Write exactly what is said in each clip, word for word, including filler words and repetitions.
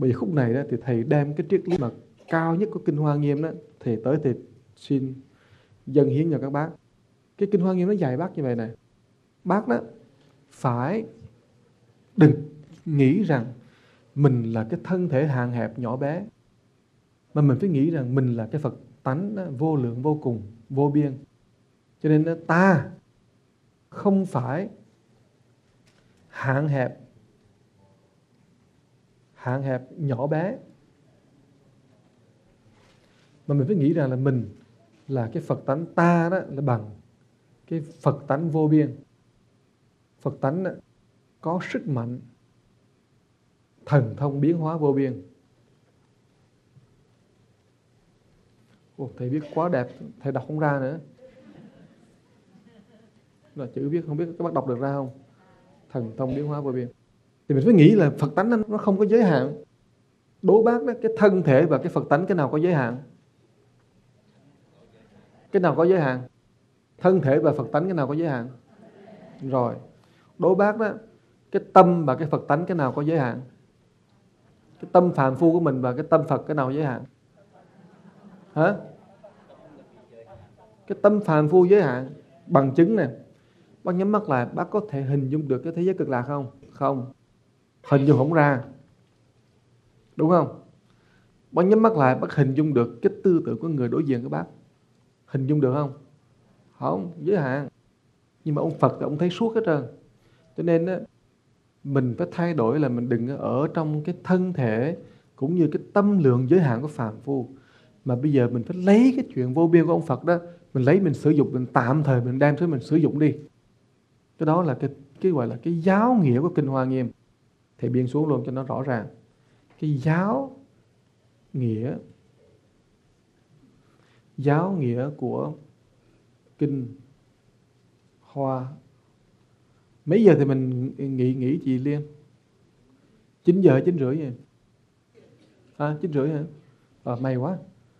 Bởi vì khúc này đó thì thầy đem cái triết lý mà cao nhất của Kinh Hoa Nghiêm đó, thầy tới thì xin dâng hiến cho các bác. Cái Kinh Hoa Nghiêm nó dạy bác như vậy này. Bác đó phải đừng nghĩ rằng mình là cái thân thể hạn hẹp nhỏ bé, mà mình phải nghĩ rằng mình là cái Phật tánh đó, vô lượng vô cùng, vô biên. Cho nên đó, ta không phải hạn hẹp, hạn hẹp nhỏ bé, mà mình phải nghĩ rằng là mình là cái Phật tánh, ta đó là bằng cái Phật tánh vô biên. Phật tánh đó, có sức mạnh thần thông biến hóa vô biên. Ồ, thầy viết quá đẹp, thầy đọc không ra nữa. Là chữ viết không biết các bác đọc được ra không? Thần thông biến hóa vô biên. Thì mình phải nghĩ là Phật tánh nó không có giới hạn. Đố bác đó, cái thân thể và cái Phật tánh cái nào có giới hạn? Cái nào có giới hạn? Thân thể và Phật tánh cái nào có giới hạn? Rồi. Đố bác đó, cái tâm và cái Phật tánh cái nào có giới hạn? Cái tâm phàm phu của mình và cái tâm Phật cái nào giới hạn? Hả? Cái tâm phàm phu giới hạn. Bằng chứng nè. Bác nhắm mắt lại, bác có thể hình dung được cái thế giới cực lạc không? Không. Hình dung không ra. Đúng không? Bác nhắm mắt lại, bác hình dung được cái tư tưởng của người đối diện của bác. Hình dung được không? Không, giới hạn. Nhưng mà ông Phật thì ông thấy suốt hết trơn. Cho nên đó, mình phải thay đổi là mình đừng ở trong cái thân thể cũng như cái tâm lượng giới hạn của phàm phu. Mà bây giờ mình phải lấy cái chuyện vô biên của ông Phật đó, mình lấy mình sử dụng, mình tạm thời mình đem tới mình sử dụng đi. Cái đó là cái, cái gọi là cái giáo nghĩa của Kinh Hoa Nghiêm. Thầy biên xuống luôn cho nó rõ ràng. Cái giáo nghĩa giáo nghĩa của Kinh Hoa. Mấy giờ thì mình nghỉ nghỉ chị Liên? chín giờ, chín rưỡi vậy? À, chín rưỡi hả? À, may quá.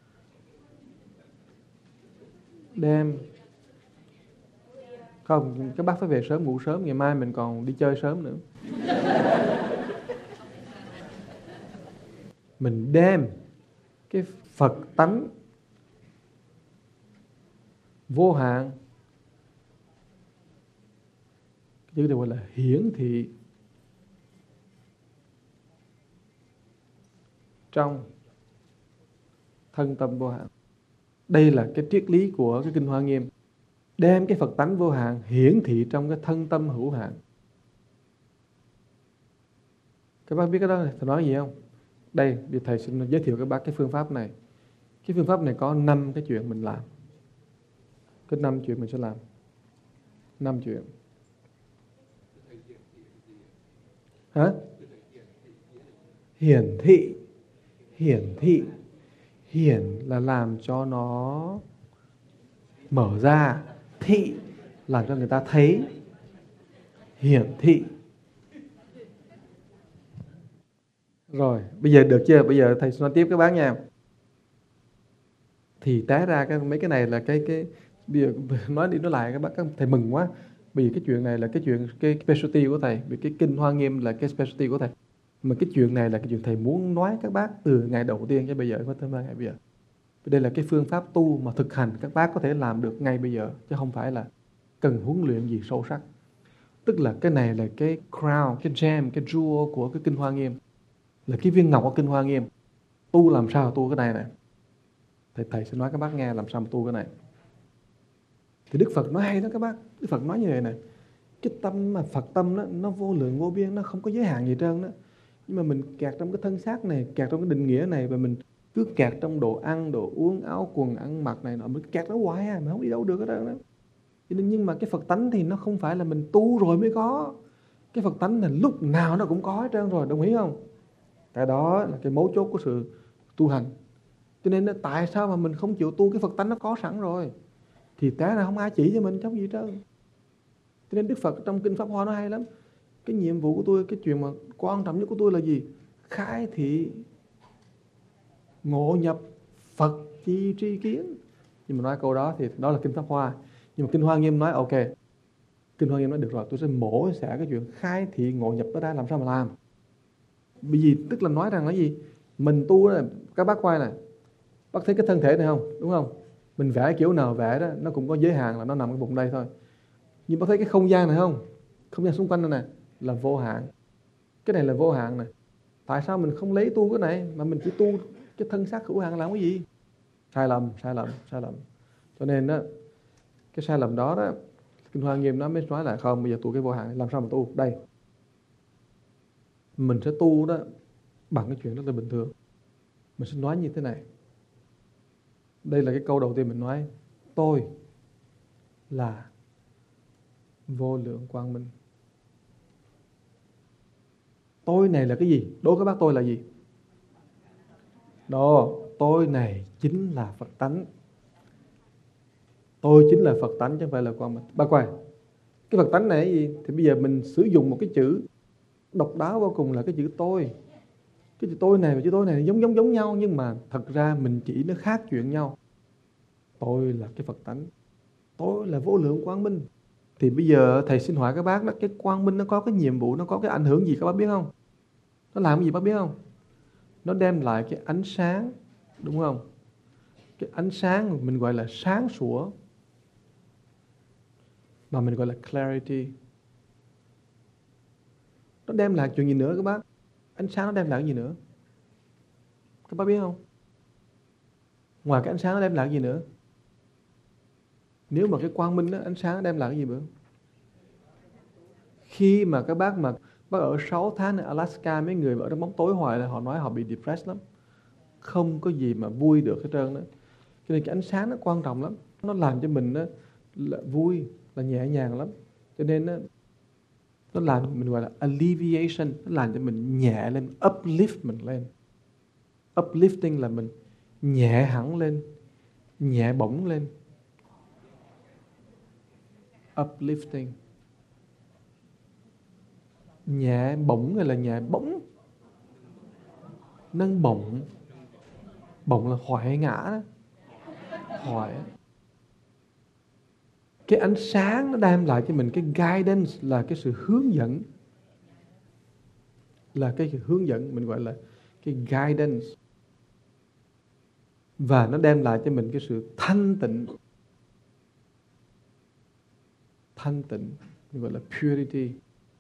Đem không, các bác phải về sớm, ngủ sớm, ngày mai mình còn đi chơi sớm nữa. Mình đem cái Phật tánh vô hạn, cái chữ này gọi là hiển thị trong thân tâm vô hạn. Đây là cái triết lý của cái Kinh Hoa Nghiêm. Đem cái Phật tánh vô hạn hiển thị trong cái thân tâm hữu hạn. Các bác biết cái đó thầy nói gì không? Đây, thì thầy xin giới thiệu các bác cái phương pháp này. Cái phương pháp này có năm cái chuyện mình làm. Cái năm chuyện mình sẽ làm. Năm chuyện. Hả? Hiển thị. Hiển thị. Hiển là làm cho nó mở ra. Thị làm cho người ta thấy. Hiển thị. Rồi, bây giờ được chưa? Bây giờ thầy nói tiếp các bác nha. Thì té ra cái mấy cái này là cái cái bây giờ nói đi nói lại các bác, các thầy mừng quá. Vì cái chuyện này là cái chuyện cái specialty của thầy, vì cái Kinh Hoa Nghiêm là cái specialty của thầy. Mà cái chuyện này là cái chuyện thầy muốn nói các bác từ ngày đầu tiên cho bây giờ, có tới ngày bây giờ. Đây là cái phương pháp tu mà thực hành các bác có thể làm được ngay bây giờ, chứ không phải là cần huấn luyện gì sâu sắc. Tức là cái này là cái crown, cái gem, cái jewel của cái Kinh Hoa Nghiêm, là cái viên ngọc của Kinh Hoa Nghiêm. Tu làm sao tu cái này này? Thầy, thầy sẽ nói các bác nghe làm sao mà tu cái này. Thì Đức Phật nói hay đó các bác. Đức Phật nói như vậy này. Cái tâm mà Phật tâm đó, nó vô lượng vô biên, nó không có giới hạn gì trơn đó. Nhưng mà mình kẹt trong cái thân xác này, kẹt trong cái định nghĩa này, và mình cứ kẹt trong đồ ăn, đồ uống, áo quần, ăn mặc này nọ, mình kẹt nó hoài à, mình không đi đâu được hết trơn đó. Nhưng mà cái Phật tánh thì nó không phải là mình tu rồi mới có. Cái Phật tánh là lúc nào nó cũng có hết trơn rồi, đồng ý không? Cái đó là cái mấu chốt của sự tu hành. Cho nên là tại sao mà mình không chịu tu cái Phật tánh nó có sẵn rồi? Thì té ra không ai chỉ cho mình trong gì trơn. Cho nên Đức Phật trong Kinh Pháp Hoa nó hay lắm. Cái nhiệm vụ của tôi, cái chuyện mà quan trọng nhất của tôi là gì? Khai thị ngộ nhập Phật chi tri kiến. Nhưng mà nói câu đó thì đó là Kinh Pháp Hoa. Nhưng mà Kinh Hoa Nghiêm nói ok, Kinh Hoa Nghiêm nói được rồi, tôi sẽ mổ xẻ cái chuyện khai thị ngộ nhập đó ra làm sao mà làm. Bởi vì tức là nói rằng là gì? Mình tu đó, các bác quay này, bác thấy cái thân thể này không? Đúng không? Mình vẽ kiểu nào vẽ đó, nó cũng có giới hạn là nó nằm cái vùng đây thôi. Nhưng bác thấy cái không gian này không? Không gian xung quanh này nè là vô hạn. Cái này là vô hạn này. Tại sao mình không lấy tu cái này mà mình chỉ tu cái thân xác hữu hạn làm cái gì? Sai lầm, sai lầm, sai lầm. Cho nên đó, cái sai lầm đó đó, Kinh Hoa Nghiêm nó mới nói là không, bây giờ tu cái vô hạn, làm sao mà tu? Đây, mình sẽ tu đó bằng cái chuyện rất là bình thường. Mình sẽ nói như thế này. Đây là cái câu đầu tiên mình nói. Tôi là vô lượng quang minh. Tôi này là cái gì? Đố các bác tôi là gì? Đó, tôi này chính là Phật tánh. Tôi chính là Phật tánh chứ không phải là quang minh. Bác quay, cái Phật tánh này là gì? Thì bây giờ mình sử dụng một cái chữ độc đáo vô cùng là cái chữ tôi. Cái chữ tôi này và chữ tôi này giống giống giống nhau, nhưng mà thật ra mình chỉ nó khác chuyện nhau. Tôi là cái Phật tánh. Tôi là vô lượng quang minh. Thì bây giờ thầy xin hỏi các bác đó, cái quang minh nó có cái nhiệm vụ, nó có cái ảnh hưởng gì các bác biết không? Nó làm cái gì bác biết không? Nó đem lại cái ánh sáng, đúng không? Cái ánh sáng mình gọi là sáng sủa, mà mình gọi là clarity. Nó đem lại chuyện gì nữa các bác? Ánh sáng nó đem lại cái gì nữa? Các bác biết không? Ngoài cái ánh sáng nó đem lại cái gì nữa? Nếu mà cái quang minh đó, ánh sáng nó đem lại cái gì nữa? Khi mà các bác mà bác ở sáu tháng ở Alaska, mấy người ở trong bóng tối hoài là họ nói họ bị depressed lắm. Không có gì mà vui được hết trơn đó. Cho nên cái ánh sáng nó quan trọng lắm. Nó làm cho mình đó, là vui, là nhẹ nhàng lắm. Cho nên đó, nó làm mình gọi là alleviation. Nó làm cho mình nhẹ lên, uplift mình lên. Uplifting là mình nhẹ hẳn lên, nhẹ bổng lên. Uplifting. Nhẹ bổng hay là nhẹ bổng? Nâng bổng. Bổng là hoại ngã đó. Hoại. Cái ánh sáng nó đem lại cho mình cái guidance, là cái sự hướng dẫn. Là cái hướng dẫn, mình gọi là cái guidance. Và nó đem lại cho mình cái sự thanh tịnh. Thanh tịnh, mình gọi là purity.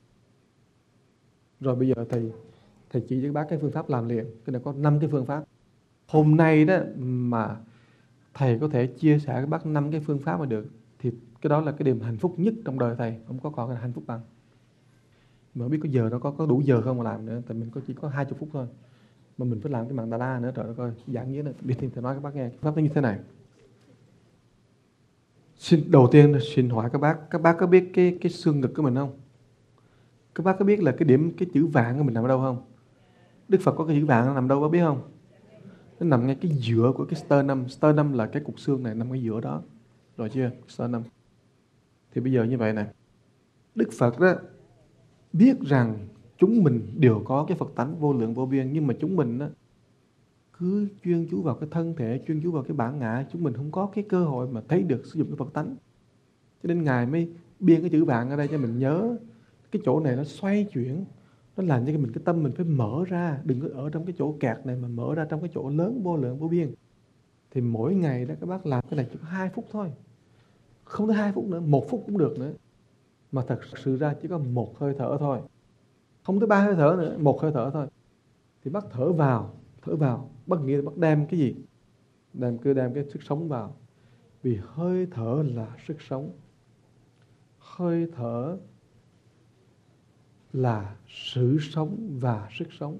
Rồi bây giờ thầy thầy chỉ cho các bác cái phương pháp làm liền. Cái này có năm cái phương pháp. Hôm nay đó mà thầy có thể chia sẻ các bác năm cái phương pháp mà được, thì cái đó là cái điểm hạnh phúc nhất trong đời thầy. Không có còn cái hạnh phúc bằng. Mà không biết có giờ nó có có đủ giờ không mà làm nữa. Tại mình có chỉ có hai mươi phút thôi. Mà mình phải làm cái mạng đà la nữa. Trời ơi coi, giảng nghĩa nữa. Biết thêm thầy nói các bác nghe. Phương pháp nó như thế này. Xin, đầu tiên xin hỏi các bác. Các bác có biết cái cái xương ngực của mình không? Các bác có biết là cái điểm, cái chữ vàng của mình nằm ở đâu không? Đức Phật có cái chữ vàng nó nằm đâu bác biết không? Nó nằm ngay cái giữa của cái sternum. Sternum là cái cục xương này nằm ngay giữa đó. Rồi chưa? Sternum. Thì bây giờ như vậy nè. Đức Phật đó biết rằng chúng mình đều có cái Phật tánh vô lượng vô biên. Nhưng mà chúng mình đó cứ chuyên chú vào cái thân thể, chuyên chú vào cái bản ngã. Chúng mình không có cái cơ hội mà thấy được sử dụng cái Phật tánh. Cho nên Ngài mới biên cái chữ vàng ở đây cho mình nhớ. Cái chỗ này nó xoay chuyển. Nó làm cho mình cái tâm mình phải mở ra. Đừng có ở trong cái chỗ kẹt này mà mở ra trong cái chỗ lớn vô lượng vô biên. Thì mỗi ngày đó các bác làm cái này chỉ có hai phút thôi. Không tới hai phút nữa, một phút cũng được nữa. Mà thật sự ra chỉ có một hơi thở thôi. Không tới ba hơi thở nữa, một hơi thở thôi. Thì bác thở vào, thở vào. Bác nghĩ là bác đem cái gì? Đem, cứ đem cái sức sống vào. Vì hơi thở là sức sống. Hơi thở là sự sống và sức sống.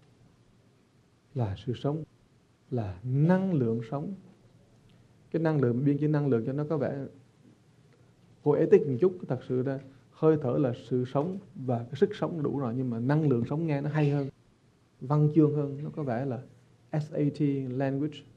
Là sự sống, là năng lượng sống. Cái năng lượng, biên chữ năng lượng cho nó có vẻ poetic một chút. Thật sự ra hơi thở là sự sống và cái sức sống đủ rồi. Nhưng mà năng lượng sống nghe nó hay hơn, văn chương hơn. Nó có vẻ là ét a tê language.